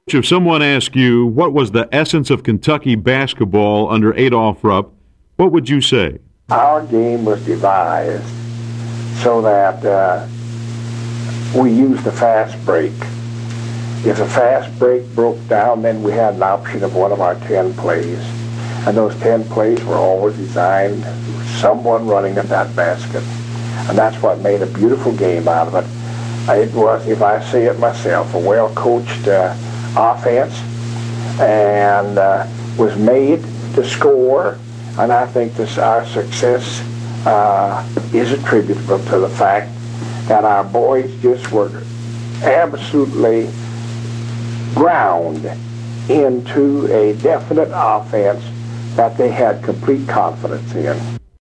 If someone asked you what was the essence of Kentucky basketball under Adolph Rupp, what would you say? Our game was devised so that we used the fast break. If the fast break broke down, then we had an option of one of our 10 plays. And those 10 plays were always designed with someone running at that basket. And that's what made a beautiful game out of it. It was, if I say it myself, a well-coached offense, and was made to score. And I think our success is attributable to the fact that our boys just were absolutely ground into a definite offense that they had complete confidence in.